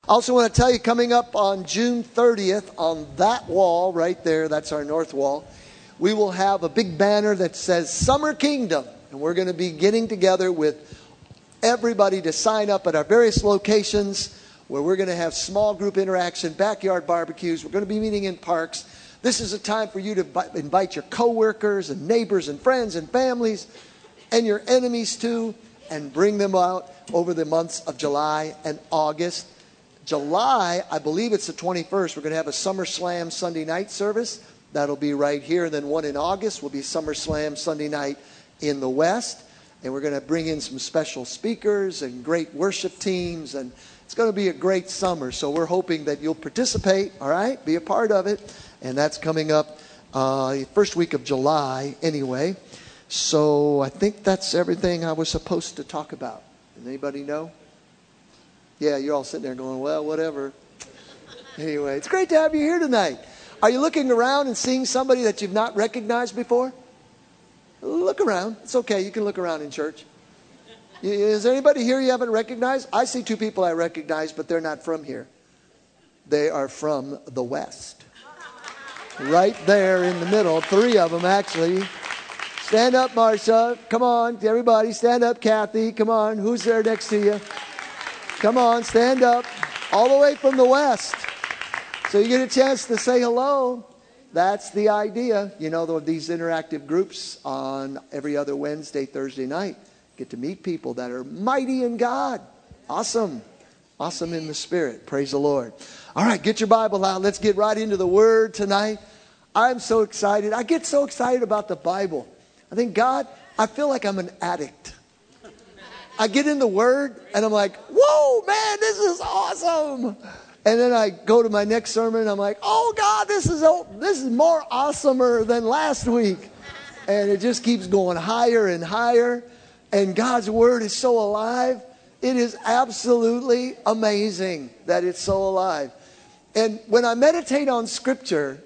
I also want to tell you, coming up on June 30th, on that wall right there, that's our north wall, we will have a big banner that says Summer Kingdom. And we're going to be getting together with everybody to sign up at our various locations where we're going to have small group interaction, backyard barbecues. We're going to be meeting in parks. This is a time for you to invite your coworkers and neighbors and friends and families and your enemies too, and bring them out over the months of July and August. July, I believe it's the 21st, we're going to have a Summer Slam Sunday night service. That'll be right here. And then one in August will be Summer Slam Sunday night in the West. And we're going to bring in some special speakers and great worship teams. And it's going to be a great summer. So we're hoping that you'll participate, all right? Be a part of it. And that's coming up first week of July anyway. So I think that's everything I was supposed to talk about. Does anybody know? Yeah, you're all sitting there going, well, whatever. Anyway, it's great to have you here tonight. Are you looking around and seeing somebody that you've not recognized before? Look around. It's okay. You can look around in church. Is there anybody here you haven't recognized? I see two people I recognize, but they're not from here. They are from the West. Right there in the middle. Three of them, actually. Stand up, Marsha. Come on, everybody. Stand up, Kathy. Come on. Who's there next to you? Come on, stand up. All the way from the West. So you get a chance to say hello. That's the idea. You know, these interactive groups on every other Wednesday, Thursday night. Get to meet people that are mighty in God. Awesome. Awesome in the Spirit. Praise the Lord. All right, get your Bible out. Let's get right into the Word tonight. I'm so excited. I get so excited about the Bible. I think, God, I feel like I'm an addict. I get in the Word, and I'm like, whoa, man, this is awesome. And then I go to my next sermon, and I'm like, oh, God, this is more awesomer than last week. And it just keeps going higher and higher. And God's Word is so alive. It is absolutely amazing that it's so alive. And when I meditate on Scripture,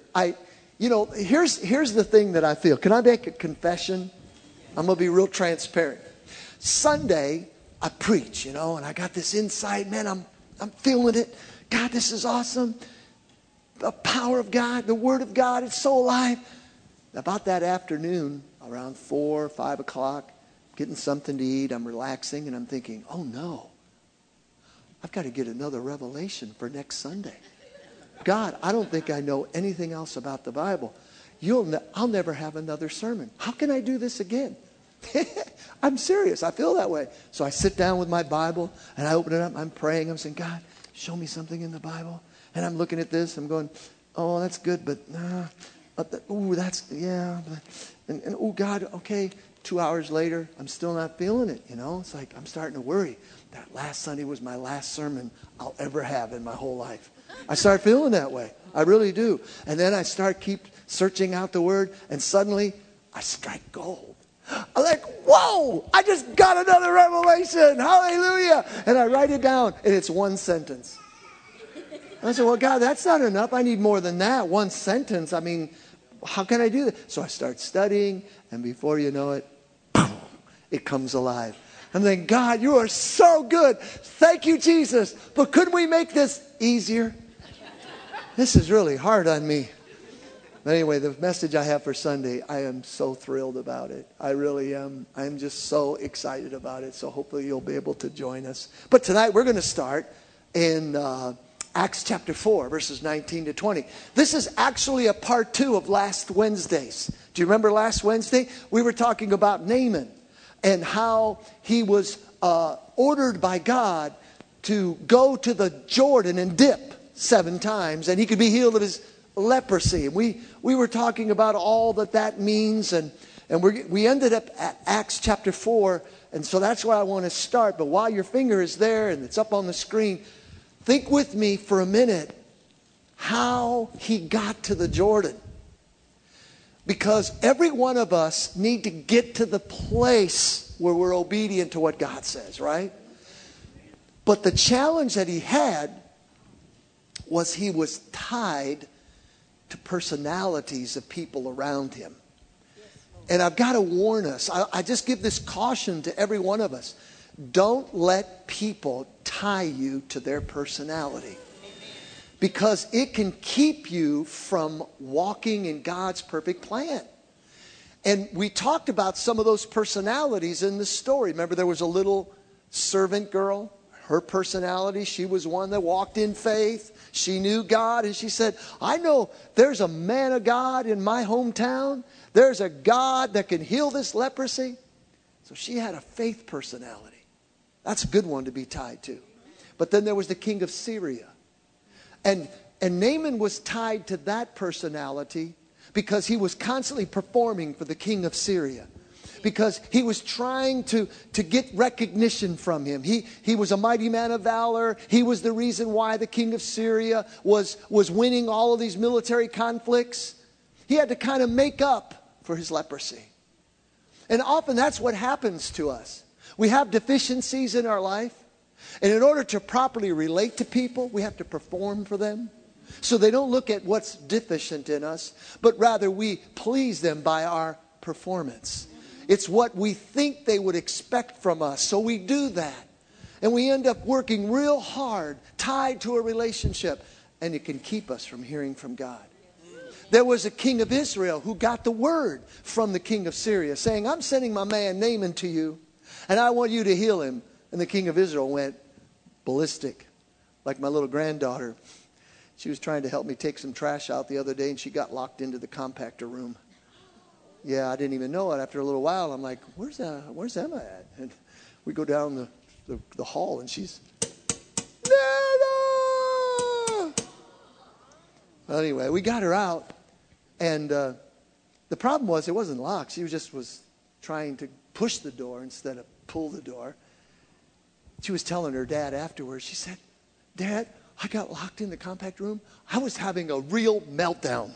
here's the thing that I feel. Can I make a confession? I'm going to be real transparent. Sunday, I preach, and I got this insight. Man, I'm feeling it. God, this is awesome. The power of God, the Word of God, it's so alive. About that afternoon, around 4 or 5 o'clock, getting something to eat, I'm relaxing, and I'm thinking, oh no, I've got to get another revelation for next Sunday. God, I don't think I know anything else about the Bible. I'll never have another sermon. How can I do this again? I'm serious. I feel that way. So I sit down with my Bible and I open it up. I'm praying. I'm saying, God, show me something in the Bible. And I'm looking at this. I'm going, oh, that's good, but and oh, God, okay. 2 hours later, I'm still not feeling it. It's like I'm starting to worry. That last Sunday was my last sermon I'll ever have in my whole life. I start feeling that way. I really do. And then I keep searching out the Word, and suddenly I strike gold. I'm like, whoa, I just got another revelation. Hallelujah. And I write it down, and it's one sentence. And I said, well, God, that's not enough. I need more than that. One sentence. I mean, how can I do that? So I start studying, and before you know it, boom, it comes alive. I'm thinking, God, you are so good. Thank you, Jesus. But couldn't we make this easier? This is really hard on me. But anyway, the message I have for Sunday, I am so thrilled about it. I really am. I'm just so excited about it. So hopefully you'll be able to join us. But tonight we're going to start in Acts chapter 4, verses 19 to 20. This is actually a part 2 of last Wednesday's. Do you remember last Wednesday? We were talking about Naaman and how he was ordered by God to go to the Jordan and dip 7 times, and he could be healed of his leprosy. We were talking about all that means, and we ended up at Acts chapter 4, and so that's where I want to start. But while your finger is there and it's up on the screen, think with me for a minute how he got to the Jordan. Because every one of us need to get to the place where we're obedient to what God says, right? But the challenge that he had was he was tied to personalities of people around him. And I've got to warn us. I just give this caution to every one of us. Don't let people tie you to their personality, because it can keep you from walking in God's perfect plan. And we talked about some of those personalities in the story. Remember, there was a little servant girl. Her personality, she was one that walked in faith. She knew God, and she said, I know there's a man of God in my hometown. There's a God that can heal this leprosy. So she had a faith personality. That's a good one to be tied to. But then there was the king of Syria. And Naaman was tied to that personality because he was constantly performing for the king of Syria. Because he was trying to get recognition from him. He was a mighty man of valor. He was the reason why the king of Syria was winning all of these military conflicts. He had to kind of make up for his leprosy. And often that's what happens to us. We have deficiencies in our life. And in order to properly relate to people, we have to perform for them. So they don't look at what's deficient in us, but rather we please them by our performance. It's what we think they would expect from us. So we do that. And we end up working real hard, tied to a relationship. And it can keep us from hearing from God. There was a king of Israel who got the word from the king of Syria saying, I'm sending my man Naaman to you, and I want you to heal him. And the king of Israel went ballistic, like my little granddaughter. She was trying to help me take some trash out the other day, and she got locked into the compactor room. Yeah, I didn't even know it. After a little while, I'm like, where's Emma at? And we go down the hall, and she's, Nana! Anyway, we got her out. And the problem was, it wasn't locked. She was trying to push the door instead of pull the door. She was telling her dad afterwards. She said, Dad, I got locked in the compact room. I was having a real meltdown.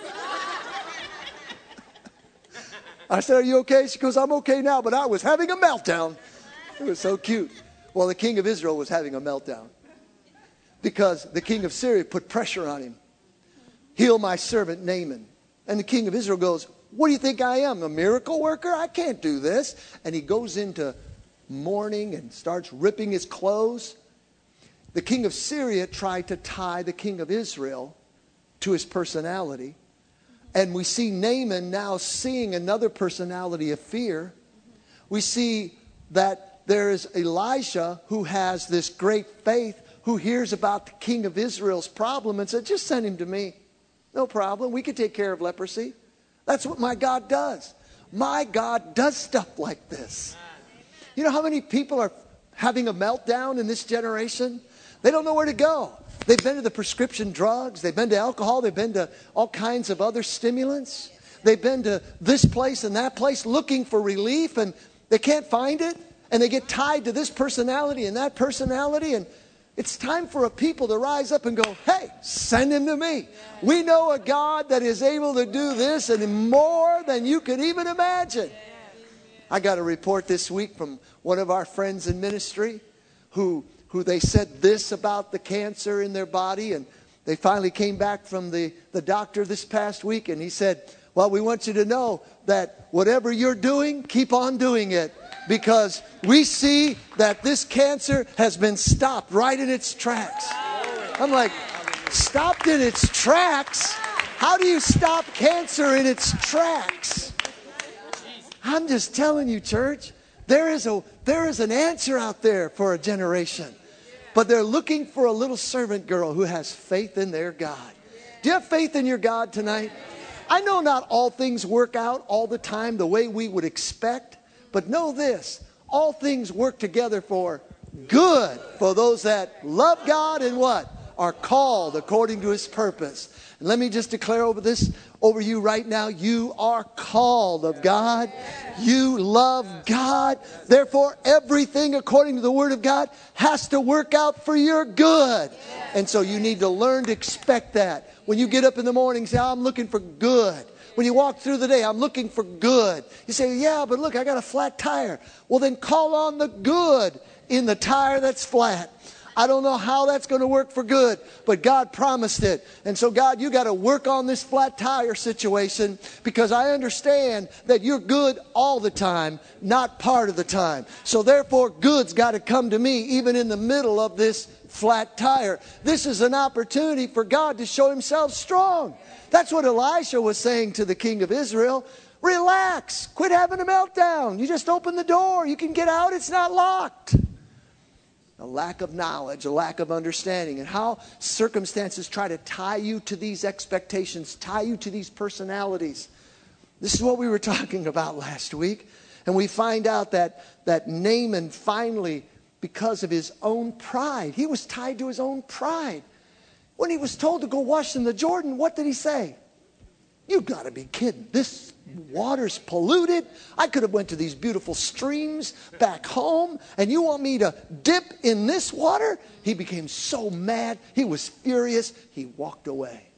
I said, are you okay? She goes, I'm okay now, but I was having a meltdown. It was so cute. Well, the king of Israel was having a meltdown because the king of Syria put pressure on him. Heal my servant Naaman. And the king of Israel goes, what do you think I am, a miracle worker? I can't do this. And he goes into mourning and starts ripping his clothes. The king of Syria tried to tie the king of Israel to his personality. And we see Naaman now seeing another personality of fear. We see that there is Elisha who has this great faith, who hears about the king of Israel's problem and said, just send him to me. No problem. We can take care of leprosy. That's what my God does. My God does stuff like this. You know how many people are having a meltdown in this generation? They don't know where to go. They've been to the prescription drugs. They've been to alcohol. They've been to all kinds of other stimulants. They've been to this place and that place looking for relief, and they can't find it. And they get tied to this personality and that personality. And it's time for a people to rise up and go, hey, send him to me. We know a God that is able to do this and more than you could even imagine. I got a report this week from one of our friends in ministry who they said this about the cancer in their body, and they finally came back from the doctor this past week, and he said, well, we want you to know that whatever you're doing, keep on doing it, because we see that this cancer has been stopped right in its tracks. I'm like, stopped in its tracks? How do you stop cancer in its tracks? I'm just telling you, church, there is an answer out there for a generation. But they're looking for a little servant girl who has faith in their God. Do you have faith in your God tonight? I know not all things work out all the time the way we would expect. But know this, all things work together for good for those that love God and what? Are called according to his purpose. And let me just declare over you right now. You are called of God. You love God. Therefore, everything according to the word of God has to work out for your good. And so you need to learn to expect that. When you get up in the morning, say, I'm looking for good. When you walk through the day, I'm looking for good. You say, yeah, but look, I got a flat tire. Well, then call on the good in the tire that's flat. I don't know how that's going to work for good, but God promised it. And so God, you got to work on this flat tire situation, because I understand that you're good all the time, not part of the time. So therefore, good's got to come to me even in the middle of this flat tire. This is an opportunity for God to show himself strong. That's what Elisha was saying to the king of Israel. Relax. Quit having a meltdown. You just open the door. You can get out. It's not locked. A lack of knowledge, a lack of understanding, and how circumstances try to tie you to these expectations, tie you to these personalities. This is what we were talking about last week. And we find out that Naaman finally, because of his own pride, he was tied to his own pride. When he was told to go wash in the Jordan, what did he say? You've got to be kidding. This water's polluted. I could have went to these beautiful streams back home, and you want me to dip in this water? He became so mad. He was furious. He walked away.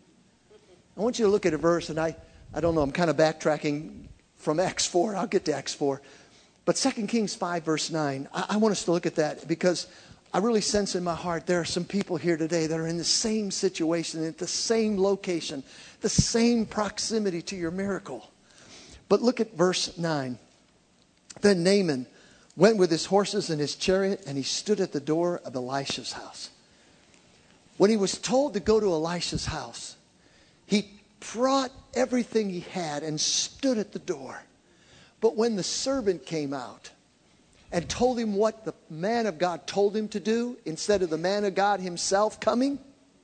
I want you to look at a verse, and I don't know, I'm kind of backtracking from Acts 4. I'll get to Acts 4. But 2 Kings 5, verse 9, I want us to look at that, because I really sense in my heart there are some people here today that are in the same situation, at the same location, the same proximity to your miracle. But look at verse 9. Then Naaman went with his horses and his chariot, and he stood at the door of Elisha's house. When he was told to go to Elisha's house, he brought everything he had and stood at the door. But when the servant came out and told him what the man of God told him to do, instead of the man of God himself coming,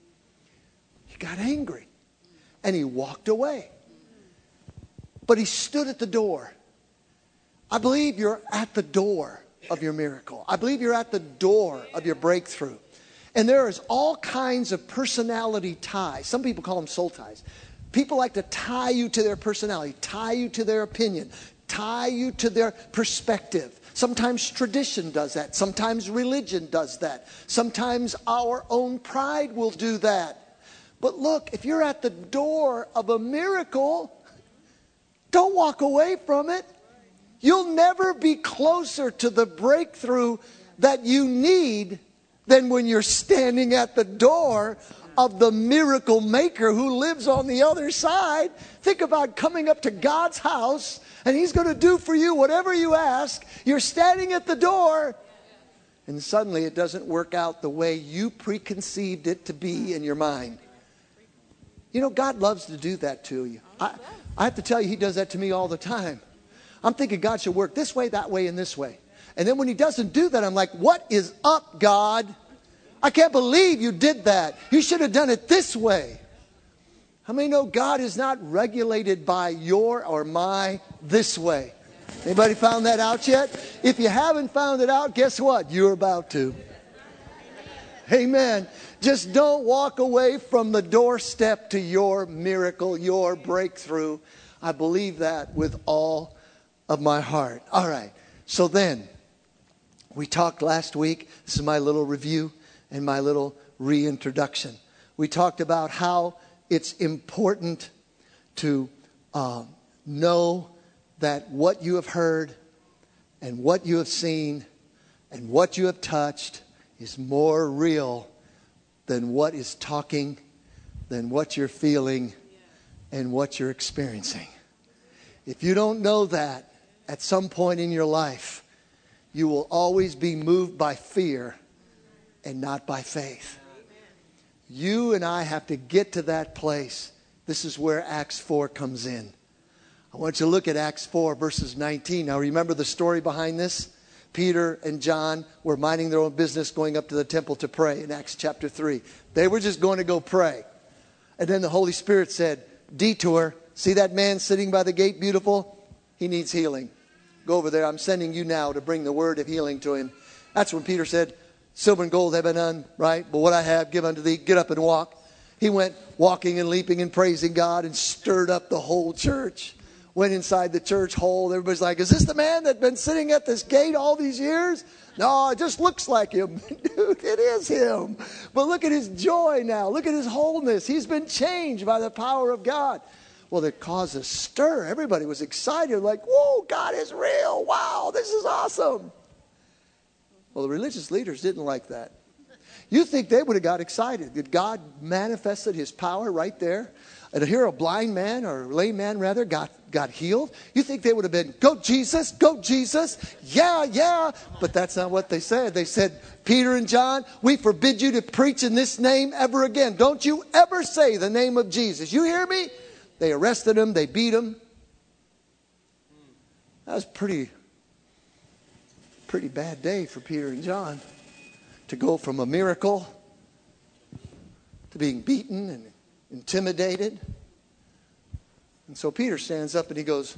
he got angry and he walked away. But he stood at the door. I believe you're at the door of your miracle. I believe you're at the door of your breakthrough. And there is all kinds of personality ties. Some people call them soul ties. People like to tie you to their personality, tie you to their opinion, tie you to their perspective. Sometimes tradition does that. Sometimes religion does that. Sometimes our own pride will do that. But look, if you're at the door of a miracle, don't walk away from it. You'll never be closer to the breakthrough that you need than when you're standing at the door of the miracle maker who lives on the other side. Think about coming up to God's house, and he's going to do for you whatever you ask. You're standing at the door, and suddenly it doesn't work out the way you preconceived it to be in your mind. You know, God loves to do that to you. I have to tell you, he does that to me all the time. I'm thinking God should work this way, that way, and this way. And then when he doesn't do that, I'm like, what is up, God? I can't believe you did that. You should have done it this way. How many know God is not regulated by your or my this way? Anybody found that out yet? If you haven't found it out, guess what? You're about to. Amen. Just don't walk away from the doorstep to your miracle, your breakthrough. I believe that with all of my heart. All right. So then, we talked last week. This is my little review and my little reintroduction. We talked about how it's important to know that what you have heard and what you have seen and what you have touched is more real than what is talking, than what you're feeling, and what you're experiencing. If you don't know that at some point in your life, you will always be moved by fear and not by faith. You and I have to get to that place. This is where Acts 4 comes in. I want you to look at Acts 4 verses 19. Now remember the story behind this? Peter and John were minding their own business going up to the temple to pray in Acts chapter 3. They were just going to go pray. And then the Holy Spirit said, detour. See that man sitting by the gate, beautiful? He needs healing. Go over there. I'm sending you now to bring the word of healing to him. That's when Peter said, silver and gold have I none, right? But what I have, give unto thee. Get up and walk. He went walking and leaping and praising God and stirred up the whole church. Went inside the church hall. Everybody's like, is this the man that's been sitting at this gate all these years? No, it just looks like him. Dude, it is him. But look at his joy now. Look at his wholeness. He's been changed by the power of God. Well, it caused a stir. Everybody was excited. Like, whoa, God is real. Wow, this is awesome. Well, the religious leaders didn't like that. You think they would have got excited that God manifested his power right there? And here a blind man, or lame man rather, got healed. You think they would have been, go Jesus, go Jesus. Yeah, yeah. But that's not what they said. They said, Peter and John, we forbid you to preach in this name ever again. Don't you ever say the name of Jesus. You hear me? They arrested him. They beat him. That was pretty bad day for Peter and John, to go from a miracle to being beaten and intimidated. And so Peter stands up and he goes,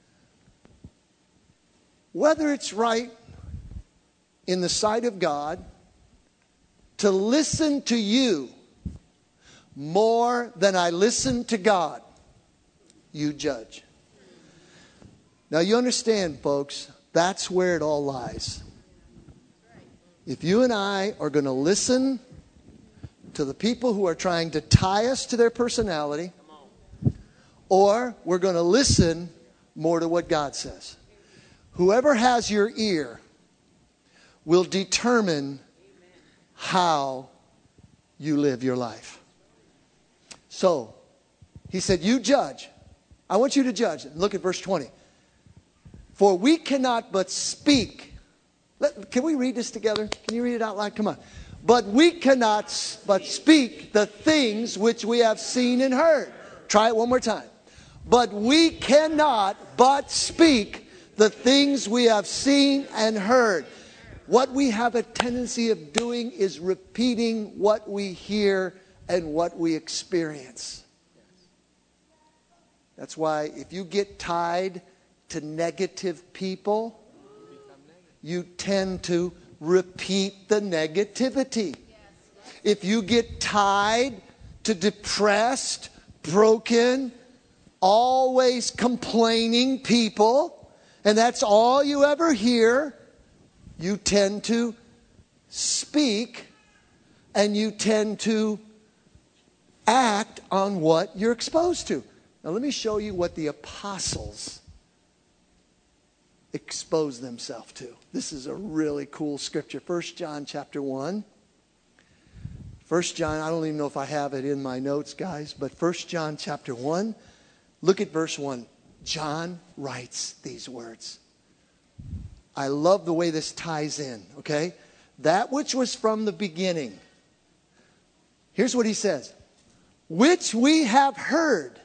whether it's right in the sight of God to listen to you more than I listen to God, you judge. Now you understand, folks, that's where it all lies. If you and I are going to listen to the people who are trying to tie us to their personality, or we're going to listen more to what God says. Whoever has your ear will determine how you live your life. So, he said, you judge. I want you to judge. Look at verse 20. For we cannot but speak. Can we read this together? Can you read it out loud? Come on. But we cannot but speak the things which we have seen and heard. Try it one more time. But we cannot but speak the things we have seen and heard. What we have a tendency of doing is repeating what we hear and what we experience. That's why if you get tied to negative people, you tend to repeat the negativity. If you get tied to depressed, broken, always complaining people, and that's all you ever hear, you tend to speak and you tend to act on what you're exposed to. Now let me show you what the apostles exposed themselves to. This is a really cool scripture. 1 John chapter 1. 1 John, I don't even know if I have it in my notes, guys, but 1 John chapter 1, look at verse 1. John writes these words. I love the way this ties in, okay? That which was from the beginning. Here's what he says. Which we have heard,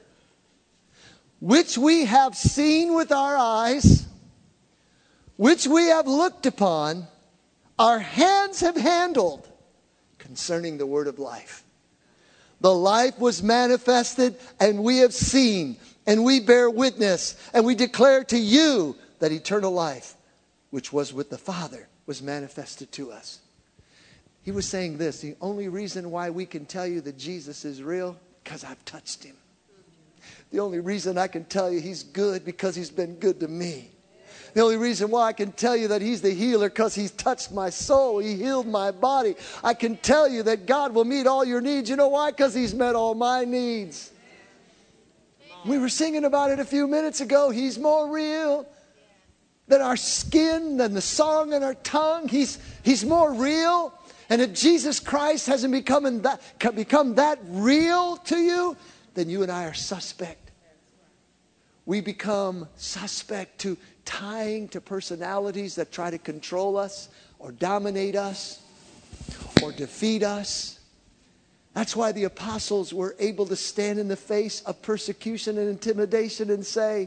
which we have seen with our eyes, which we have looked upon, our hands have handled, concerning the word of life. The life was manifested, and we have seen, and we bear witness, and we declare to you that eternal life, which was with the Father, was manifested to us. He was saying this, the only reason why we can tell you that Jesus is real, because I've touched him. The only reason I can tell you he's good, because he's been good to me. The only reason why I can tell you that he's the healer, because he's touched my soul. He healed my body. I can tell you that God will meet all your needs. You know why? Because he's met all my needs. We were singing about it a few minutes ago. He's more real than our skin, than the song in our tongue. He's more real. And if Jesus Christ hasn't become that real to you, then you and I are suspect. We become suspect to tying to personalities that try to control us or dominate us or defeat us. That's why the apostles were able to stand in the face of persecution and intimidation and say,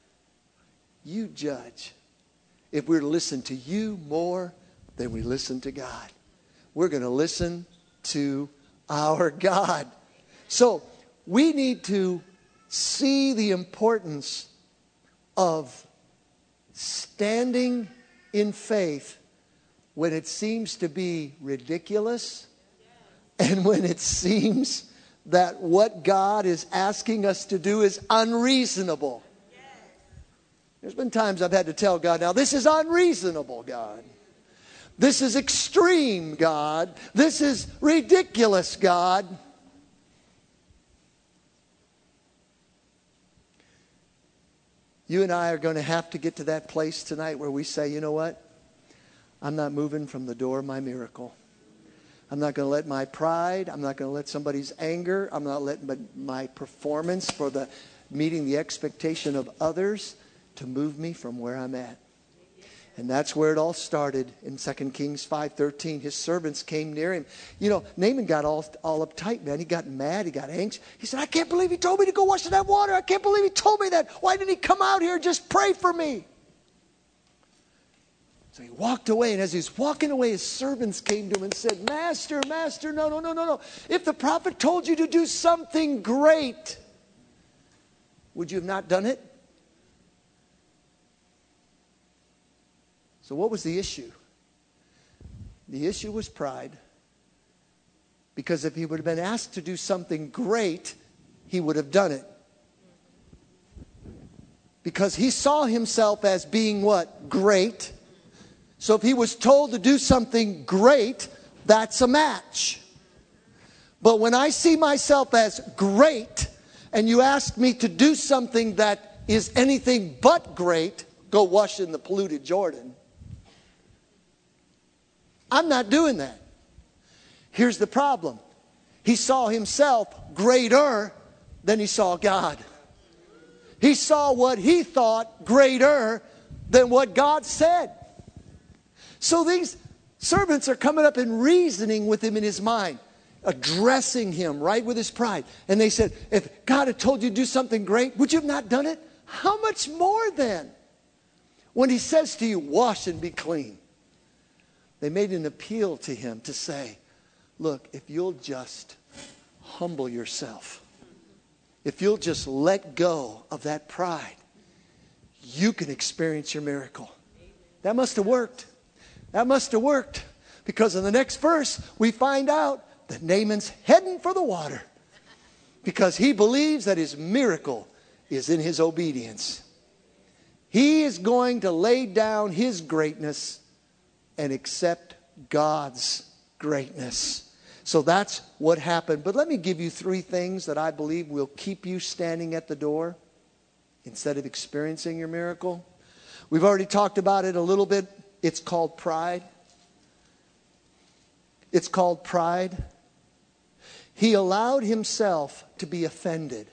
you judge. If we're to listen to you more than we listen to God, we're going to listen to our God. So we need to see the importance of standing in faith when it seems to be ridiculous and when it seems that what God is asking us to do is unreasonable. There's been times I've had to tell God, now this is unreasonable, God. This is extreme, God. This is ridiculous, God. You and I are going to have to get to that place tonight where we say, you know what? I'm not moving from the door of my miracle. I'm not going to let my pride, I'm not going to let somebody's anger, I'm not letting my performance for the meeting the expectation of others to move me from where I'm at. And that's where it all started in 2 Kings 5:13. His servants came near him. You know, Naaman got all uptight, man. He got mad. He got anxious. He said, I can't believe he told me to go wash in that water. I can't believe he told me that. Why didn't he come out here and just pray for me? So he walked away, and as he was walking away, his servants came to him and said, Master, no. If the prophet told you to do something great, would you have not done it? So what was the issue? The issue was pride. Because if he would have been asked to do something great, he would have done it. Because he saw himself as being what? Great. So if he was told to do something great, that's a match. But when I see myself as great, and you ask me to do something that is anything but great, go wash in the polluted Jordan, I'm not doing that. Here's the problem. He saw himself greater than he saw God. He saw what he thought greater than what God said. So these servants are coming up and reasoning with him in his mind, addressing him right with his pride. And they said, if God had told you to do something great, would you have not done it? How much more then? When he says to you, wash and be clean. They made an appeal to him to say, look, if you'll just humble yourself, if you'll just let go of that pride, you can experience your miracle. That must have worked. That must have worked. Because in the next verse, we find out that Naaman's heading for the water. Because he believes that his miracle is in his obedience. He is going to lay down his greatness and accept God's greatness. So that's what happened. But let me give you 3 things that I believe will keep you standing at the door instead of experiencing your miracle. We've already talked about it a little bit. It's called pride. It's called pride. He allowed himself to be offended.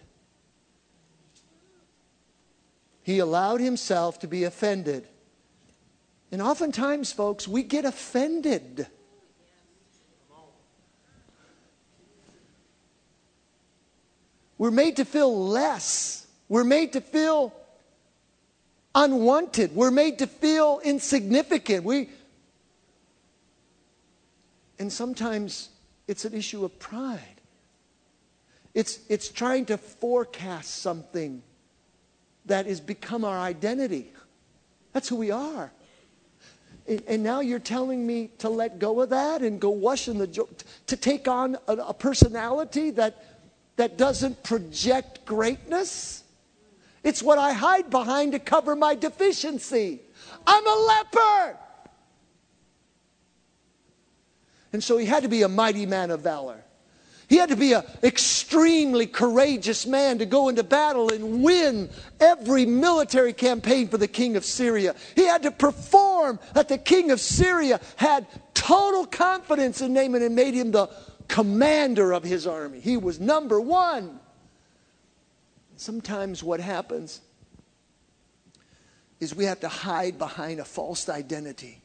He allowed himself to be offended. And oftentimes, folks, we get offended. We're made to feel less. We're made to feel unwanted. We're made to feel insignificant. And sometimes it's an issue of pride. It's trying to forecast something that has become our identity. That's who we are. And now you're telling me to let go of that and go wash in the to take on a personality that doesn't project greatness? It's what I hide behind to cover my deficiency. I'm a leper. And so he had to be a mighty man of valor. He had to be an extremely courageous man to go into battle and win every military campaign for the king of Syria. He had to perform that the king of Syria had total confidence in Naaman and made him the commander of his army. He was number 1. Sometimes what happens is we have to hide behind a false identity.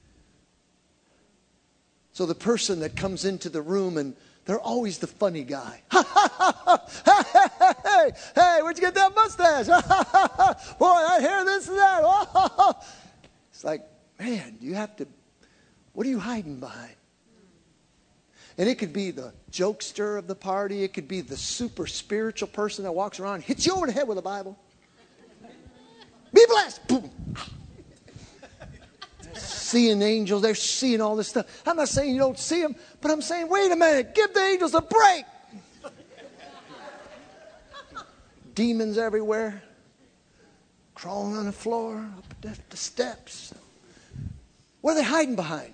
So the person that comes into the room and they're always the funny guy. Hey, where'd you get that mustache? Boy, I hear this and that. It's like, man, what are you hiding behind? And it could be the jokester of the party. It could be the super spiritual person that walks around and hits you over the head with a Bible. Be blessed. Boom. Seeing angels. They're seeing all this stuff. I'm not saying you don't see them, but I'm saying, wait a minute. Give the angels a break. Demons everywhere. Crawling on the floor, up the steps. What are they hiding behind?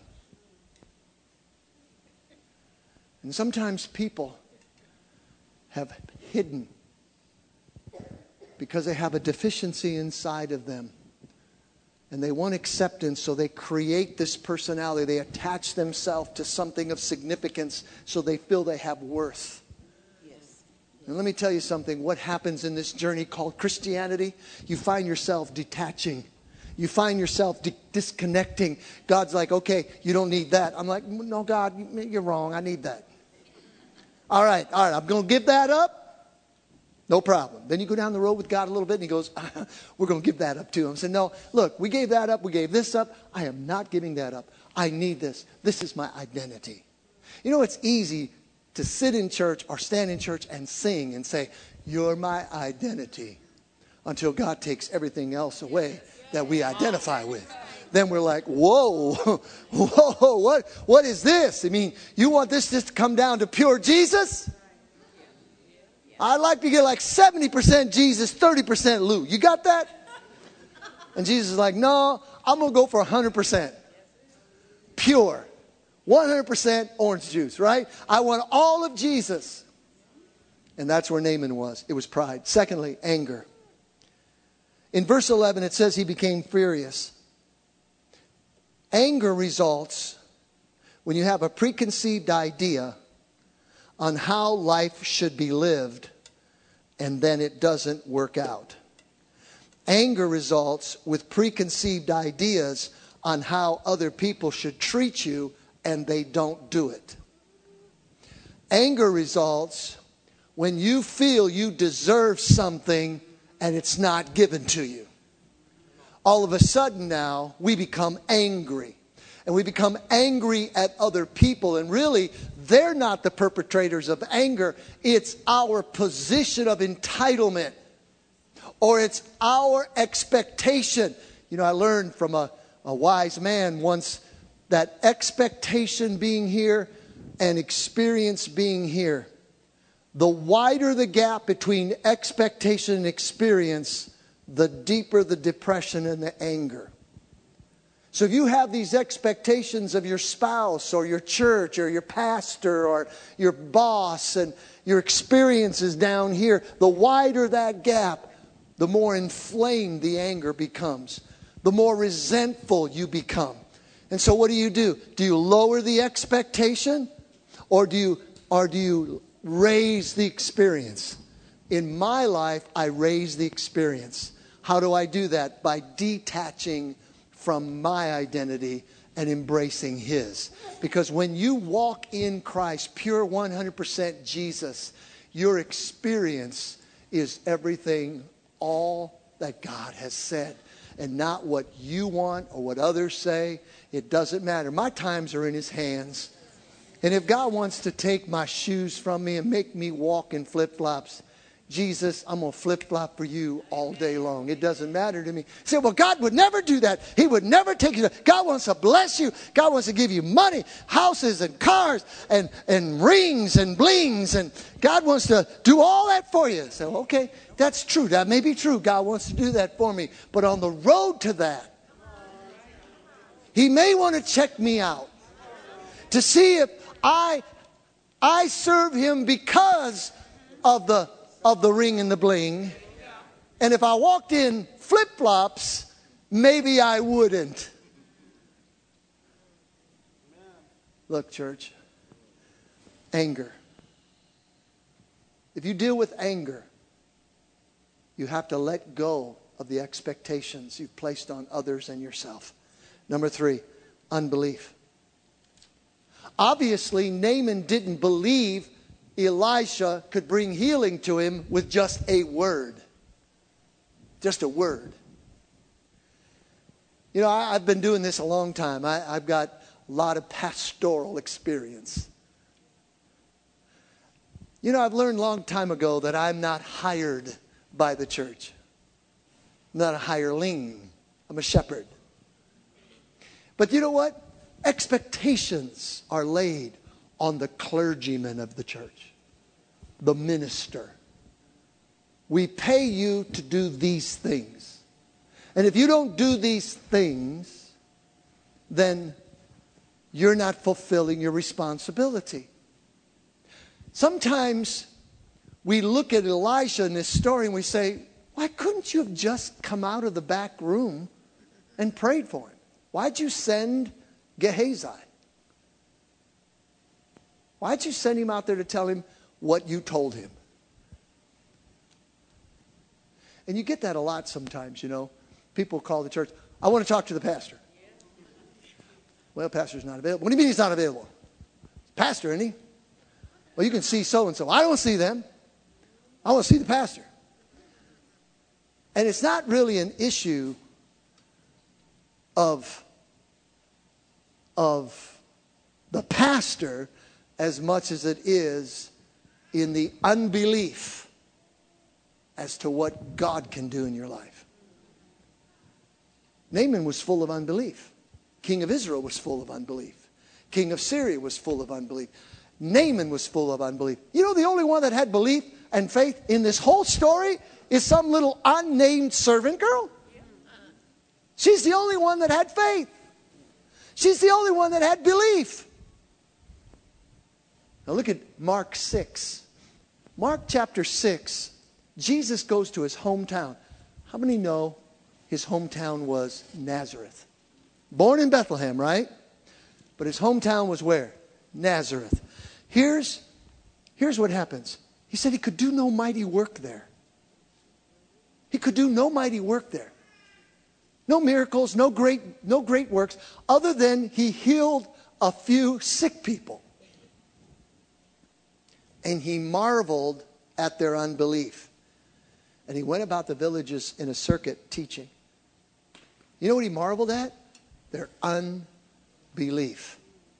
And sometimes people have hidden because they have a deficiency inside of them. And they want acceptance, so they create this personality. They attach themselves to something of significance so they feel they have worth. Yes. And let me tell you something. What happens in this journey called Christianity? You find yourself detaching. You find yourself disconnecting. God's like, okay, you don't need that. I'm like, no, God, you're wrong. I need that. All right, I'm going to give that up. No problem. Then you go down the road with God a little bit and he goes, we're going to give that up too. I said, no, look, we gave that up. We gave this up. I am not giving that up. I need this. This is my identity. You know, it's easy to sit in church or stand in church and sing and say, you're my identity, until God takes everything else away that we identify with. Then we're like, whoa, whoa, what is this? I mean, you want this just to come down to pure Jesus? I'd like to get like 70% Jesus, 30% Lou. You got that? And Jesus is like, no, I'm going to go for 100%. Pure. 100% orange juice, right? I want all of Jesus. And that's where Naaman was. It was pride. Secondly, anger. In verse 11, it says he became furious. Anger results when you have a preconceived idea on how life should be lived, and then it doesn't work out. Anger results with preconceived ideas on how other people should treat you, and they don't do it. Anger results when you feel you deserve something and it's not given to you. All of a sudden now, we become angry. And we become angry at other people. And really, they're not the perpetrators of anger. It's our position of entitlement. Or it's our expectation. You know, I learned from a wise man once that expectation being here and experience being here. The wider the gap between expectation and experience, the deeper the depression and the anger. So if you have these expectations of your spouse or your church or your pastor or your boss, and your experiences down here, the wider that gap, the more inflamed the anger becomes. The more resentful you become. And so what do? Do you lower the expectation, or do you raise the experience? In my life, I raise the experience. How do I do that? By detaching from my identity and embracing His. Because when you walk in Christ, pure 100% Jesus, your experience is everything, all that God has said. And not what you want or what others say. It doesn't matter. My times are in His hands. And if God wants to take my shoes from me and make me walk in flip-flops, Jesus, I'm going to flip-flop for you all day long. It doesn't matter to me. You say, well, God would never do that. He would never take you. God wants to bless you. God wants to give you money, houses and cars and rings and blings. And God wants to do all that for you. So, okay, that's true. That may be true. God wants to do that for me. But on the road to that, He may want to check me out to see if I serve Him because of the ring and the bling. And if I walked in flip-flops, maybe I wouldn't. Look, church, anger. If you deal with anger, you have to let go of the expectations you've placed on others and yourself. Number 3, unbelief. Obviously, Naaman didn't believe Elisha could bring healing to him with just a word. Just a word. You know, I've been doing this a long time. I've got a lot of pastoral experience. You know, I've learned a long time ago that I'm not hired by the church. I'm not a hireling. I'm a shepherd. But you know what? Expectations are laid on the clergyman of the church, the minister. We pay you to do these things. And if you don't do these things, then you're not fulfilling your responsibility. Sometimes we look at Elisha in this story and we say, why couldn't you have just come out of the back room and prayed for him. Why'd you send Gehazi? Why'd you send him out there to tell him what you told him? And you get that a lot sometimes, you know. People call the church, I want to talk to the pastor. Well, pastor's not available. What do you mean he's not available? Pastor, isn't he? Well, you can see so-and-so. I don't see them. I want to see the pastor. And it's not really an issue of the pastor as much as it is in the unbelief as to what God can do in your life. Naaman was full of unbelief. King of Israel was full of unbelief. King of Syria was full of unbelief. Naaman was full of unbelief. You know, the only one that had belief and faith in this whole story is some little unnamed servant girl. She's the only one that had faith. She's the only one that had belief. Now look at Mark 6. Mark chapter 6. Jesus goes to his hometown. How many know his hometown was Nazareth? Born in Bethlehem, right? But his hometown was where? Nazareth. Here's what happens. He said he could do no mighty work there. He could do no mighty work there. No miracles, no great works, other than he healed a few sick people. And he marveled at their unbelief. And he went about the villages in a circuit teaching. You know what he marveled at? Their unbelief.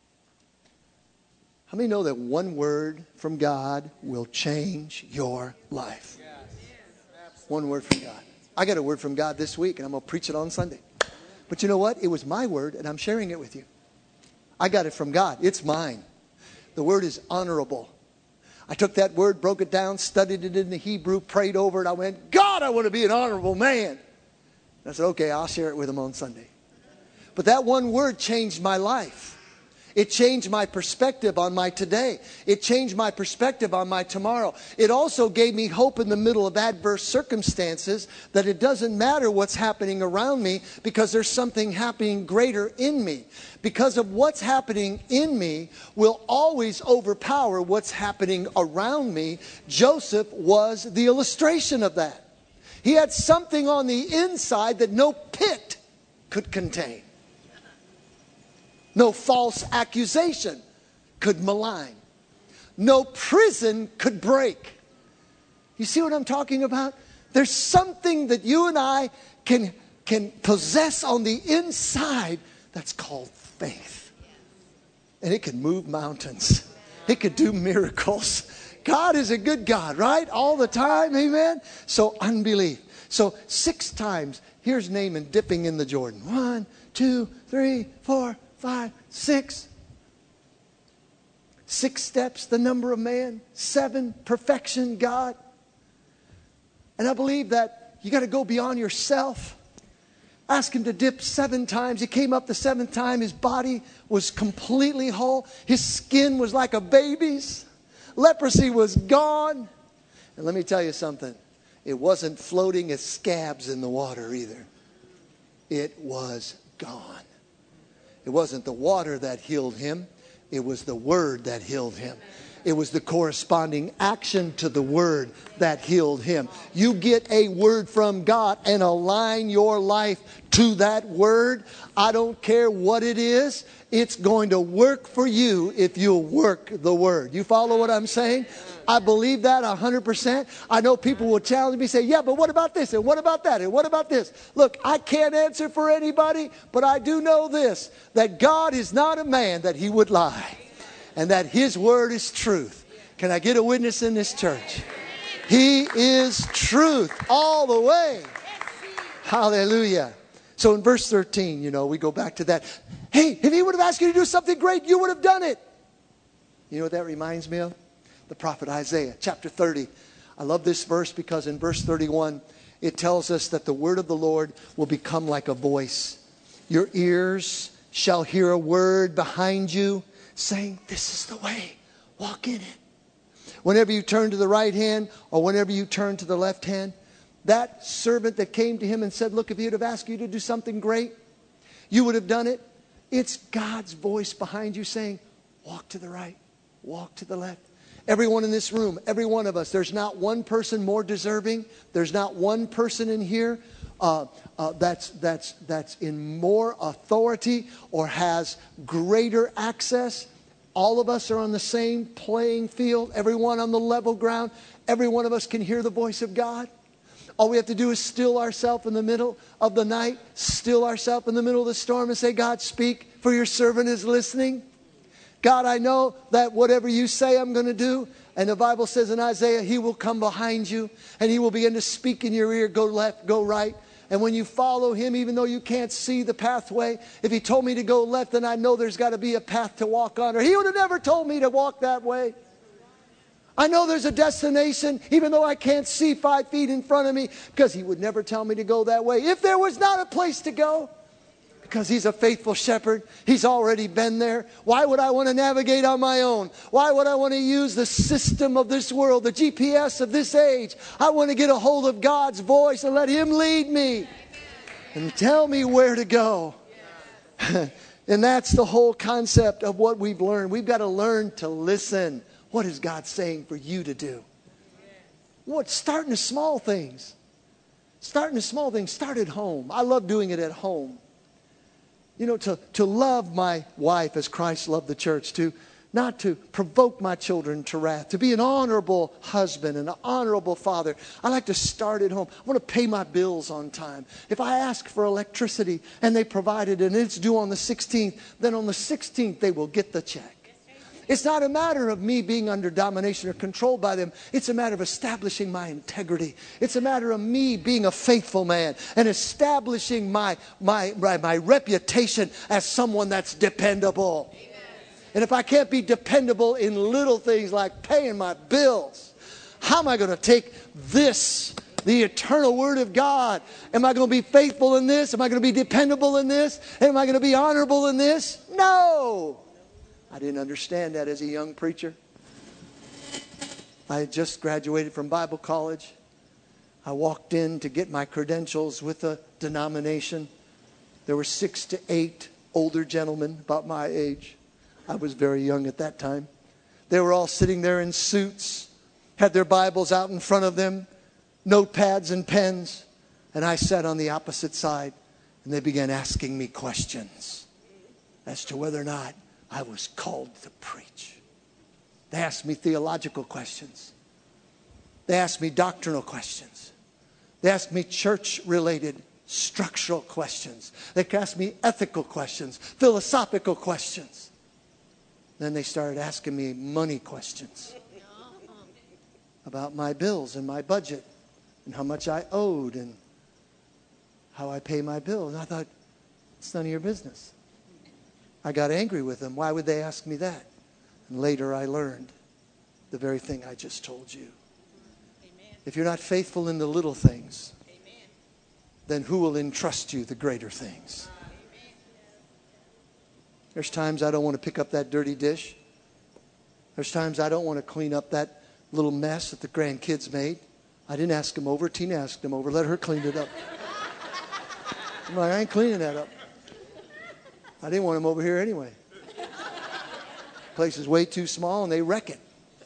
How many know that one word from God will change your life? One word from God. I got a word from God this week, and I'm going to preach it on Sunday. But you know what? It was my word, and I'm sharing it with you. I got it from God. It's mine. The word is honorable. I took that word, broke it down, studied it in the Hebrew, prayed over it. I went, God, I want to be an honorable man. And I said, okay, I'll share it with him on Sunday. But that one word changed my life. It changed my perspective on my today. It changed my perspective on my tomorrow. It also gave me hope in the middle of adverse circumstances that it doesn't matter what's happening around me because there's something happening greater in me. Because of what's happening in me will always overpower what's happening around me. Joseph was the illustration of that. He had something on the inside that no pit could contain. No false accusation could malign. No prison could break. You see what I'm talking about? There's something that you and I can possess on the inside that's called faith. And it can move mountains. It could do miracles. God is a good God, right? All the time, amen? So unbelief. So 6 times, here's Naaman dipping in the Jordan. 1, 2, 3, 4, 5, 6. 6 steps, the number of man. 7, perfection, God. And I believe that you got to go beyond yourself. Ask him to dip 7 times. He came up the 7th time. His body was completely whole. His skin was like a baby's. Leprosy was gone. And let me tell you something. It wasn't floating as scabs in the water either. It was gone. It wasn't the water that healed him. It was the word that healed him. It was the corresponding action to the word that healed him. You get a word from God and align your life to that word. I don't care what it is. It's going to work for you if you'll work the word. You follow what I'm saying? I believe that 100%. I know people will challenge me, say, yeah, but what about this? And what about that? And what about this? Look, I can't answer for anybody, but I do know this, that God is not a man that he would lie, and that his word is truth. Can I get a witness in this church? He is truth all the way. Hallelujah. So in verse 13, we go back to that. Hey, if he would have asked you to do something great, you would have done it. You know what that reminds me of? The prophet Isaiah, chapter 30. I love this verse because in verse 31, it tells us that the word of the Lord will become like a voice. Your ears shall hear a word behind you saying, this is the way, walk in it. Whenever you turn to the right hand or whenever you turn to the left hand, that servant that came to him and said, look, if he would have asked you to do something great, you would have done it. It's God's voice behind you saying, walk to the right, walk to the left. Everyone in this room, every one of us, there's not one person more deserving. There's not one person in here that's in more authority or has greater access. All of us are on the same playing field. Everyone on the level ground. Every one of us can hear the voice of God. All we have to do is still ourselves in the middle of the night, still ourselves in the middle of the storm and say, God, speak, for your servant is listening. God, I know that whatever you say I'm going to do. And the Bible says in Isaiah, He will come behind you and He will begin to speak in your ear, go left, go right. And when you follow Him, even though you can't see the pathway, if He told me to go left, then I know there's got to be a path to walk on. Or He would have never told me to walk that way. I know there's a destination, even though I can't see 5 feet in front of me, because He would never tell me to go that way. If there was not a place to go, because He's a faithful shepherd, He's already been there. Why would I want to navigate on my own? Why would I want to use the system of this world, the GPS of this age? I want to get a hold of God's voice and let Him lead me and tell me where to go. And that's the whole concept of what we've learned. We've got to learn to listen. What is God saying for you to do? What? Start in the small things. Start in the small things. Start at home. I love doing it at home. You know, to love my wife as Christ loved the church, not to provoke my children to wrath, to be an honorable husband and an honorable father. I like to start at home. I want to pay my bills on time. If I ask for electricity and they provide it and it's due on the 16th, then on the 16th they will get the check. It's not a matter of me being under domination or controlled by them. It's a matter of establishing my integrity. It's a matter of me being a faithful man and establishing my reputation as someone that's dependable. Amen. And if I can't be dependable in little things like paying my bills, how am I going to take this, the eternal Word of God? Am I going to be faithful in this? Am I going to be dependable in this? Am I going to be honorable in this? No. I didn't understand that as a young preacher. I had just graduated from Bible college. I walked in to get my credentials with a denomination. There were 6 to 8 older gentlemen about my age. I was very young at that time. They were all sitting there in suits, had their Bibles out in front of them, notepads and pens. And I sat on the opposite side, and they began asking me questions as to whether or not I was called to preach. They asked me theological questions. They asked me doctrinal questions. They asked me church-related structural questions. They asked me ethical questions, philosophical questions. Then they started asking me money questions about my bills and my budget and how much I owed and how I pay my bills. And I thought, it's none of your business. I got angry with them. Why would they ask me that? And later I learned the very thing I just told you. Amen. If you're not faithful in the little things, amen, then who will entrust you the greater things? Amen. There's times I don't want to pick up that dirty dish. There's times I don't want to clean up that little mess that the grandkids made. I didn't ask them over. Tina asked them over. Let her clean it up. I'm like, I ain't cleaning that up. I didn't want them over here anyway. The place is way too small and they wreck it.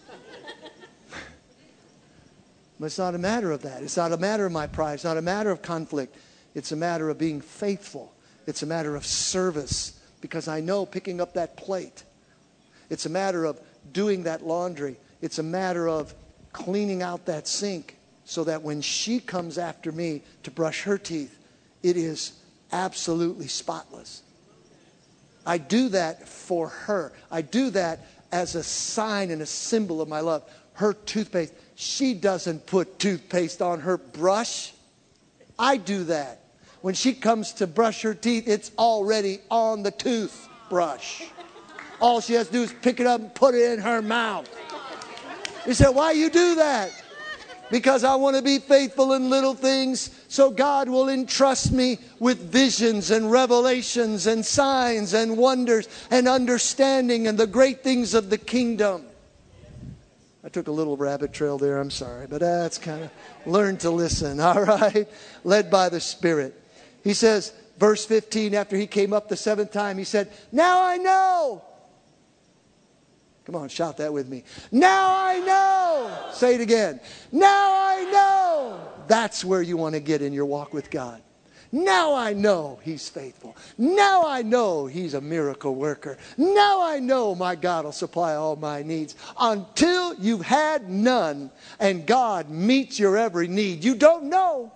But it's not a matter of that. It's not a matter of my pride. It's not a matter of conflict. It's a matter of being faithful. It's a matter of service. Because I know picking up that plate. It's a matter of doing that laundry. It's a matter of cleaning out that sink so that when she comes after me to brush her teeth, it is absolutely spotless. I do that for her. I do that as a sign and a symbol of my love. Her toothpaste, she doesn't put toothpaste on her brush. I do that. When she comes to brush her teeth, it's already on the toothbrush. All she has to do is pick it up and put it in her mouth. You say, why you do that? Because I want to be faithful in little things, so God will entrust me with visions and revelations and signs and wonders and understanding and the great things of the kingdom. I took a little rabbit trail there, I'm sorry, but that's kind of learn to listen, all right? Led by the Spirit. He says, Verse 15, after he came up the seventh time, he said, now I know. Come on, shout that with me. Now I know. Say it again. Now I know. That's where you want to get in your walk with God. Now I know He's faithful. Now I know He's a miracle worker. Now I know my God will supply all my needs. Until you've had none and God meets your every need, you don't know.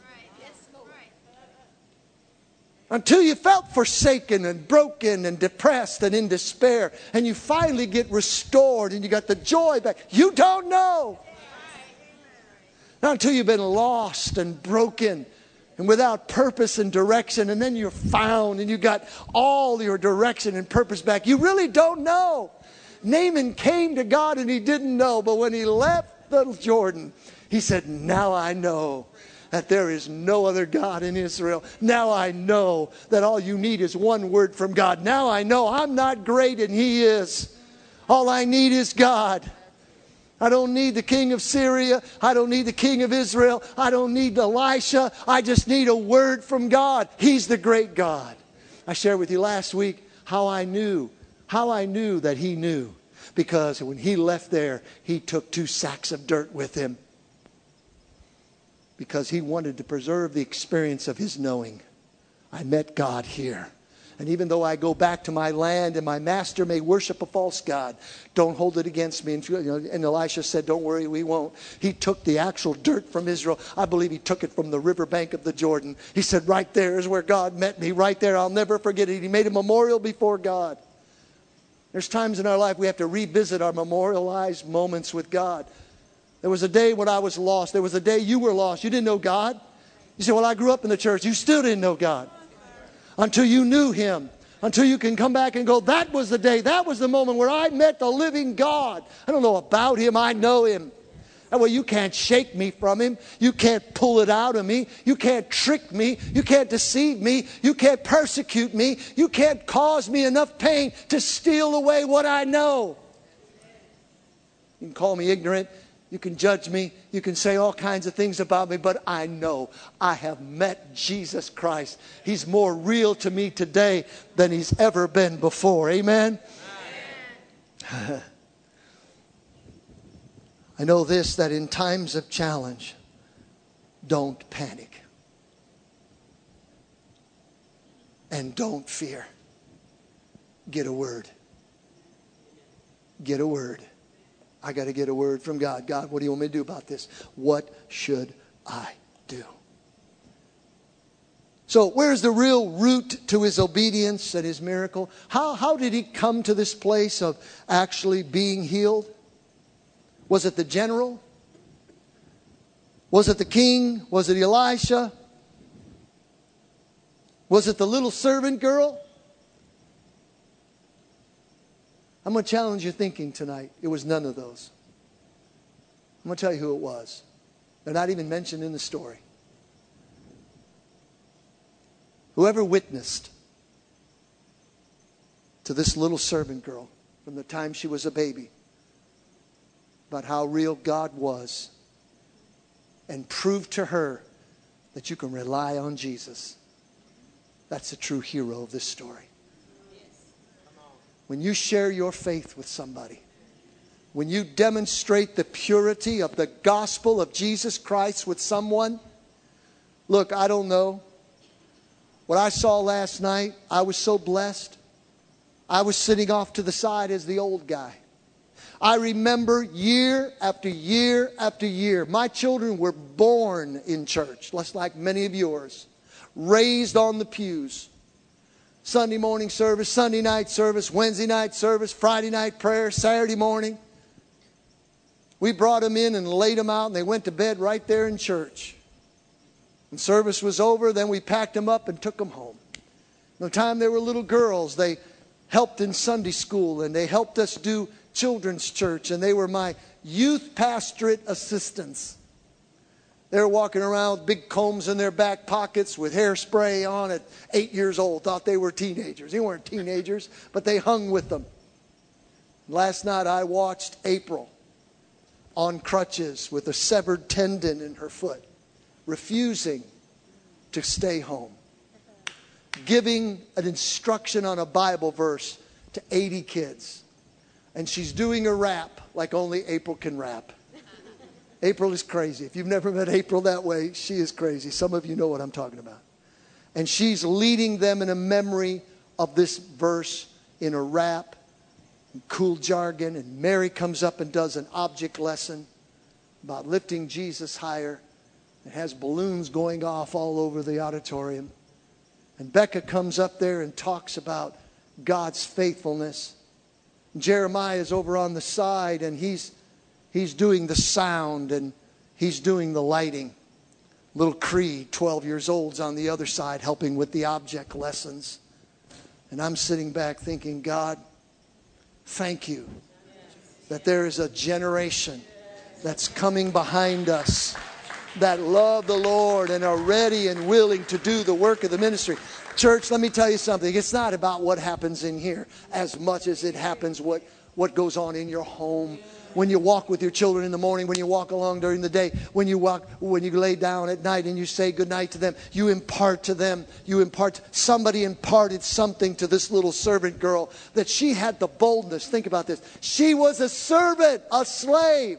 Until you felt forsaken and broken and depressed and in despair, and you finally get restored and you got the joy back, you don't know. Not until you've been lost and broken and without purpose and direction, and then you're found and you got all your direction and purpose back. You really don't know. Naaman came to God and he didn't know, but when he left the Jordan, he said, now I know that there is no other God in Israel. Now I know that all you need is one word from God. Now I know I'm not great and He is. All I need is God. I don't need the king of Syria. I don't need the king of Israel. I don't need Elisha. I just need a word from God. He's the great God. I shared with you last week how I knew that He knew. Because when He left there, He took 2 sacks of dirt with Him. Because He wanted to preserve the experience of His knowing. I met God here. And even though I go back to my land and my master may worship a false god, don't hold it against me. And Elisha said, don't worry, we won't. He took the actual dirt from Israel. I believe he took it from the riverbank of the Jordan. He said, right there is where God met me. Right there, I'll never forget it. He made a memorial before God. There's times in our life we have to revisit our memorialized moments with God. There was a day when I was lost. There was a day you were lost. You didn't know God. You say, well, I grew up in the church. You still didn't know God. Until you knew Him. Until you can come back and go, that was the day. That was the moment where I met the living God. I don't know about Him. I know Him. That way you can't shake me from Him. You can't pull it out of me. You can't trick me. You can't deceive me. You can't persecute me. You can't cause me enough pain to steal away what I know. You can call me ignorant. You can judge me. You can say all kinds of things about me. But I know I have met Jesus Christ. He's more real to me today than He's ever been before. Amen? Amen. I know this, that in times of challenge, don't panic. And don't fear. Get a word. Get a word. I got to get a word from God. God, what do you want me to do about this? What should I do? So where's the real root to his obedience and his miracle? How did he come to this place of actually being healed? Was it the general? Was it the king? Was it Elisha? Was it the little servant girl? I'm going to challenge your thinking tonight. It was none of those. I'm going to tell you who it was. They're not even mentioned in the story. Whoever witnessed to this little servant girl from the time she was a baby about how real God was and proved to her that you can rely on Jesus. That's the true hero of this story. When you share your faith with somebody, when you demonstrate the purity of the gospel of Jesus Christ with someone, look, I don't know. What I saw last night, I was so blessed. I was sitting off to the side as the old guy. I remember year after year after year, my children were born in church, just like many of yours, raised on the pews. Sunday morning service, Sunday night service, Wednesday night service, Friday night prayer, Saturday morning. We brought them in and laid them out and they went to bed right there in church. When service was over, then we packed them up and took them home. The time they were little girls, they helped in Sunday school and they helped us do children's church, and they were my youth pastorate assistants. They were walking around with big combs in their back pockets with hairspray on at 8 years old. Thought they were teenagers. They weren't teenagers, but they hung with them. Last night I watched April on crutches with a severed tendon in her foot, refusing to stay home. giving an instruction on a Bible verse to 80 kids. And she's doing a rap like only April can rap. April is crazy. If you've never met April that way, she is crazy. Some of you know what I'm talking about. And she's leading them in a memory of this verse in a rap, in cool jargon. And Mary comes up and does an object lesson about lifting Jesus higher. It has balloons going off all over the auditorium. And Becca comes up there and talks about God's faithfulness. Jeremiah is over on the side, and he's doing the sound, and he's doing the lighting. Little Cree, 12 years old, is on the other side helping with the object lessons. And I'm sitting back thinking, God, thank you that there is a generation that's coming behind us that love the Lord and are ready and willing to do the work of the ministry. Church, let me tell you something. It's not about what happens in here as much as it happens what goes on in your home. When you walk with your children in the morning, when you walk along during the day, when you lay down at night and you say goodnight to them, you impart to them. Somebody imparted something to this little servant girl that she had the boldness. Think about this. She was a servant, a slave.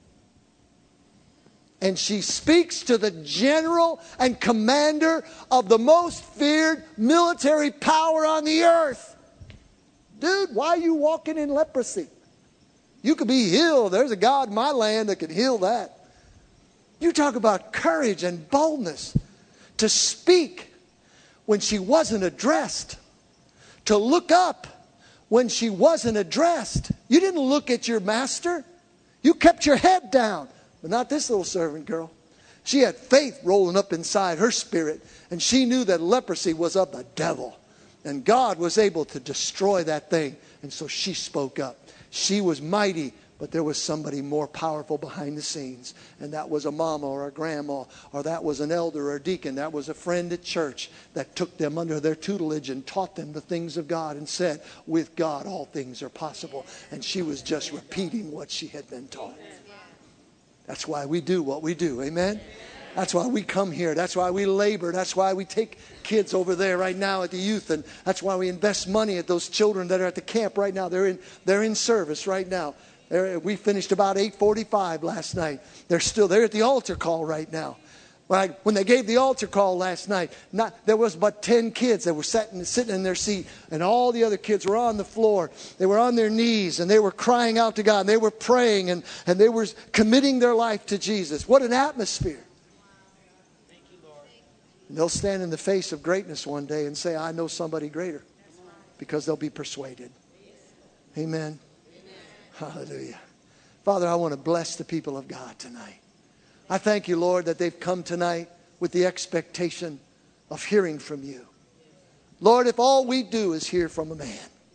And she speaks to the general and commander of the most feared military power on the earth. Dude, why are you walking in leprosy? You could be healed. There's a God in my land that can heal that. You talk about courage and boldness to speak when she wasn't addressed. To look up when she wasn't addressed. You didn't look at your master. You kept your head down. But not this little servant girl. She had faith rolling up inside her spirit. And she knew that leprosy was of the devil. And God was able to destroy that thing. And so she spoke up. She was mighty, but there was somebody more powerful behind the scenes. And that was a mama or a grandma, or that was an elder or a deacon. That was a friend at church that took them under their tutelage and taught them the things of God and said, with God all things are possible. And she was just repeating what she had been taught. That's why we do what we do. Amen? That's why we come here. That's why we labor. That's why we take kids over there right now at the youth. And that's why we invest money at those children that are at the camp right now. They're in service right now. We finished about 8:45 last night. They're at the altar call right now. When they gave the altar call last night, there was but 10 kids that were sitting in their seat. And all the other kids were on the floor. They were on their knees and they were crying out to God. And they were praying and they were committing their life to Jesus. What an atmosphere. Thank you, Lord. And they'll stand in the face of greatness one day and say, I know somebody greater. Because they'll be persuaded. Amen. Hallelujah. Father, I want to bless the people of God tonight. I thank you, Lord, that they've come tonight with the expectation of hearing from you. Lord, if all we do is hear from a man,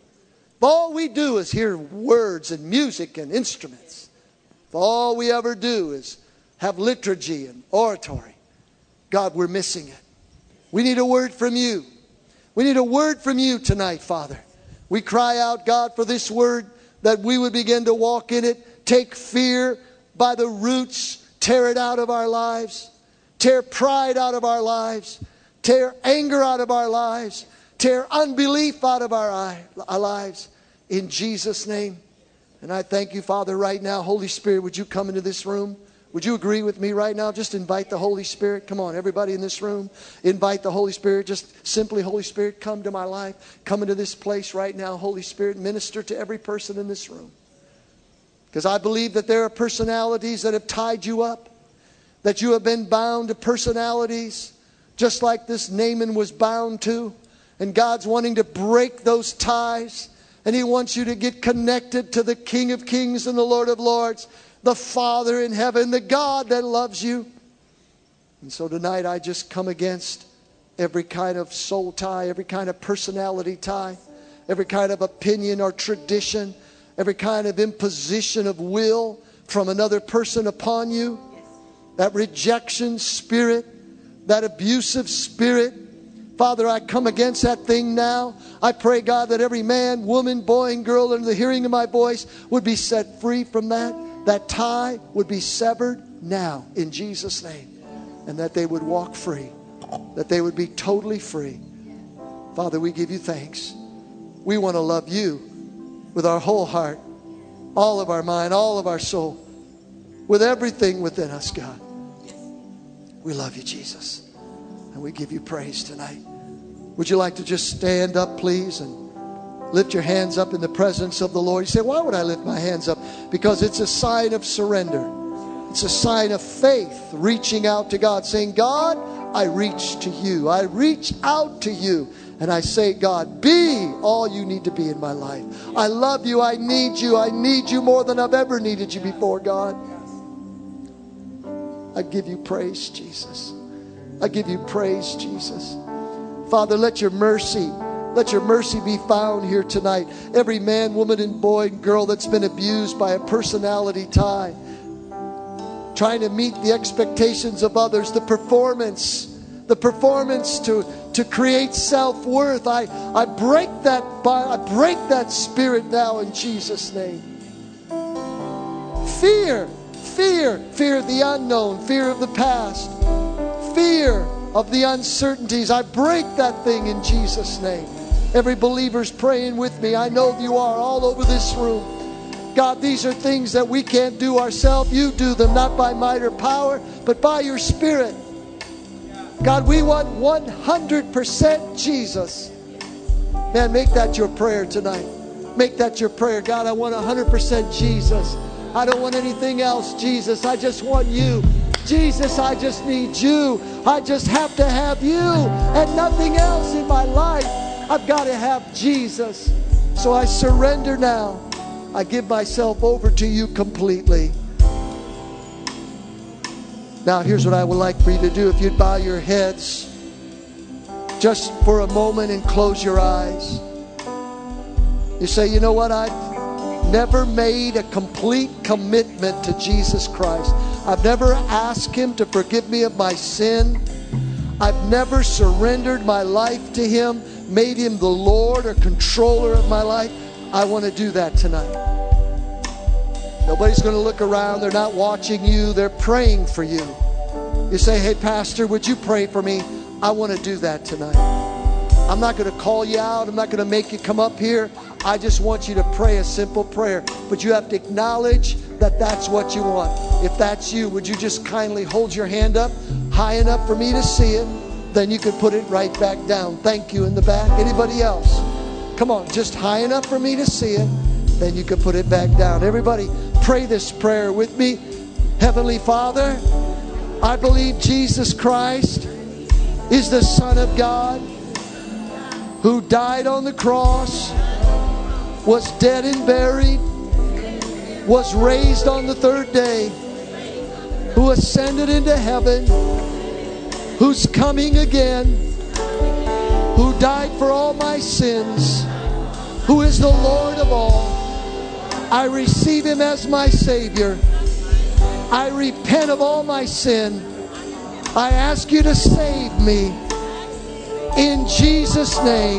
if all we do is hear words and music and instruments, if all we ever do is have liturgy and oratory, God, we're missing it. We need a word from you. We need a word from you tonight, Father. We cry out, God, for this word, that we would begin to walk in it, take fear by the roots, tear it out of our lives. Tear pride out of our lives. Tear anger out of our lives. Tear unbelief out of our lives. In Jesus' name. And I thank you, Father, right now. Holy Spirit, would you come into this room? Would you agree with me right now? Just invite the Holy Spirit. Come on, everybody in this room. Invite the Holy Spirit. Just simply, Holy Spirit, come to my life. Come into this place right now. Holy Spirit, minister to every person in this room. Because I believe that there are personalities that have tied you up. That you have been bound to personalities. Just like this Naaman was bound to. And God's wanting to break those ties. And He wants you to get connected to the King of Kings and the Lord of Lords. The Father in heaven. The God that loves you. And so tonight I just come against every kind of soul tie. Every kind of personality tie. Every kind of opinion or tradition. Every kind of imposition of will from another person upon you. That rejection spirit. That abusive spirit. Father, I come against that thing now. I pray, God, that every man, woman, boy, and girl under the hearing of my voice would be set free from that. That tie would be severed now in Jesus' name. And that they would walk free. That they would be totally free. Father, we give you thanks. We want to love you with our whole heart, all of our mind, all of our soul, with everything within us, God. We love you, Jesus. And we give you praise tonight. Would you like to just stand up, please, and lift your hands up in the presence of the Lord? You say, why would I lift my hands up? Because it's a sign of surrender. It's a sign of faith, reaching out to God, saying, God, I reach to you. I reach out to you. And I say, God, be all you need to be in my life. I love you. I need you. I need you more than I've ever needed you before, God. I give you praise, Jesus. I give you praise, Jesus. Father, let your mercy be found here tonight. Every man, woman, and boy and girl that's been abused by a personality tie, trying to meet the expectations of others, the performance to create self-worth. I break that spirit now in Jesus' name. Fear of the unknown, fear of the past, fear of the uncertainties. I break that thing in Jesus' name. Every believer's praying with me. I know you are all over this room. God, these are things that we can't do ourselves. You do them, not by might or power, but by your Spirit. God, we want 100% Jesus. Man, make that your prayer tonight. Make that your prayer. God, I want 100% Jesus. I don't want anything else, Jesus. I just want you. Jesus, I just need you. I just have to have you and nothing else in my life. I've got to have Jesus. So I surrender now. I give myself over to you completely. Now, here's what I would like for you to do. If you'd bow your heads just for a moment and close your eyes. You say, you know what? I've never made a complete commitment to Jesus Christ. I've never asked Him to forgive me of my sin. I've never surrendered my life to Him, made Him the Lord or controller of my life. I want to do that tonight. Nobody's going to look around. They're not watching you. They're praying for you. You say, hey, Pastor, would you pray for me? I want to do that tonight. I'm not going to call you out. I'm not going to make you come up here. I just want you to pray a simple prayer. But you have to acknowledge that that's what you want. If that's you, would you just kindly hold your hand up high enough for me to see it? Then you could put it right back down. Thank you in the back. Anybody else? Come on, just high enough for me to see it. Then you could put it back down. Everybody, pray this prayer with me. Heavenly Father, I believe Jesus Christ is the Son of God who died on the cross, was dead and buried, was raised on the third day, who ascended into heaven, who's coming again, who died for all my sins, who is the Lord of all. I receive Him as my Savior. I repent of all my sin. I ask you to save me. In Jesus' name,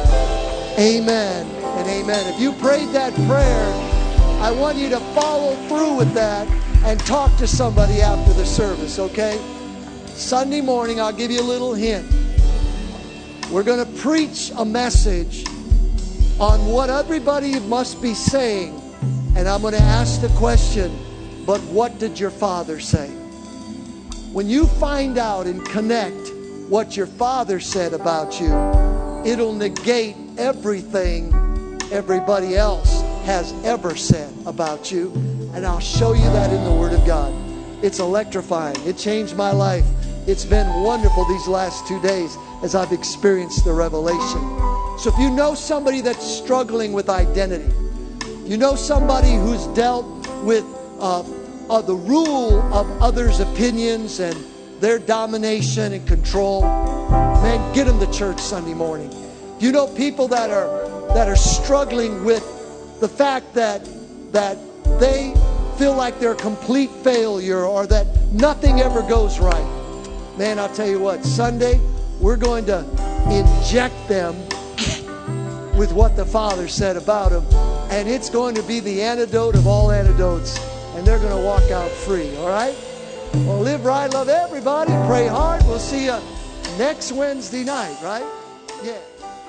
amen and amen. If you prayed that prayer, I want you to follow through with that and talk to somebody after the service, okay? Sunday morning, I'll give you a little hint. We're going to preach a message on what everybody must be saying. And I'm going to ask the question, but what did your Father say? When you find out and connect what your Father said about you, it'll negate everything everybody else has ever said about you. And I'll show you that in the Word of God. It's electrifying. It changed my life. It's been wonderful these last 2 days as I've experienced the revelation. So if you know somebody that's struggling with identity, you know somebody who's dealt with the rule of others' opinions and their domination and control, man, get them to church Sunday morning. You know people that are struggling with the fact that they feel like they're a complete failure or that nothing ever goes right. Man, I'll tell you what, Sunday we're going to inject them with what the Father said about them, and it's going to be the antidote of all antidotes, and they're going to walk out free. All right? Well, live right, love everybody, pray hard. We'll see you next Wednesday night, right? Yeah.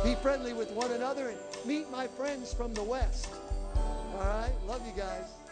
Be friendly with one another and meet my friends from the West. All right? Love you guys.